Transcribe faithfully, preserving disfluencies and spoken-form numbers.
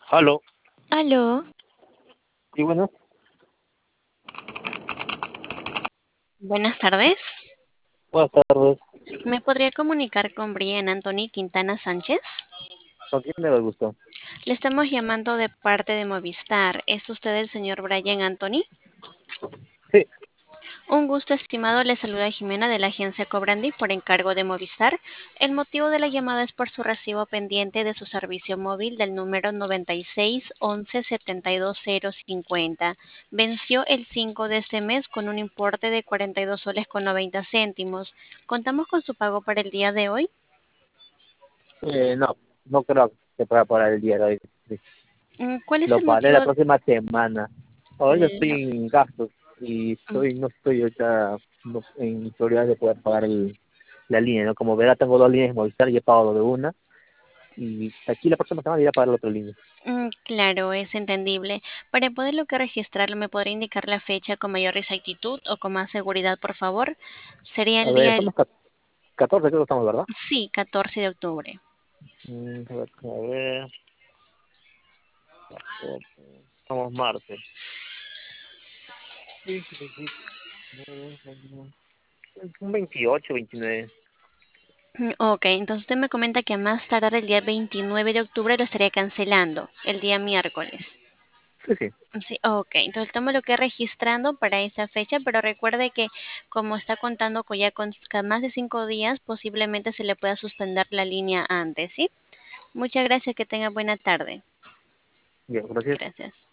Aló, Aló, y bueno, buenas tardes. buenas tardes. ¿Me podría comunicar con Brian Anthony Quintana Sánchez? ¿Con quién me da el gusto? Le estamos llamando de parte de Movistar. ¿Es usted el señor Brian Anthony? Sí, Un gusto, estimado. Le saluda Jimena de la agencia Cobrandi por encargo de Movistar. El motivo de la llamada es por su recibo pendiente de su servicio móvil del número noventa y seis once setenta y dos cero cincuenta. Venció el cinco de este mes con un importe de cuarenta y dos soles con noventa céntimos. ¿Contamos con su pago para el día de hoy? eh, no, no creo que pueda pagar el día de hoy. Sí, Mm, ¿Cuál es lo el pagaré motivo? la próxima semana. Ahorita estoy No. en gastos y Mm, estoy, no estoy ahorita no- en prioridad de poder pagar el, la línea, ¿no? Como verá, tengo dos líneas de Movistar y he pagado de una. Y aquí la próxima semana iré a pagar la otra línea. mm, claro, es entendible. Para poderlo que registrarlo, ¿me podría indicar la fecha con mayor exactitud o con más seguridad, por favor? Sería A el ver, día, somos ca- catorce, creo que estamos, ¿verdad? sí, catorce de octubre. Mm, a ver, a ver, catorce, estamos martes. Sí, sí, sí, sí. Un veintiocho, veintinueve. Mm, Ok, entonces usted me comenta que a más tardar el día veintinueve de octubre lo estaría cancelando, el día miércoles. Sí, sí. Sí, ok, entonces estamos lo que registrando para esa fecha, pero recuerde que como está contando con ya con ca- más de cinco días, posiblemente se le pueda suspender la línea antes, ¿sí? Muchas gracias, que tenga buena tarde. Bien, gracias. Gracias.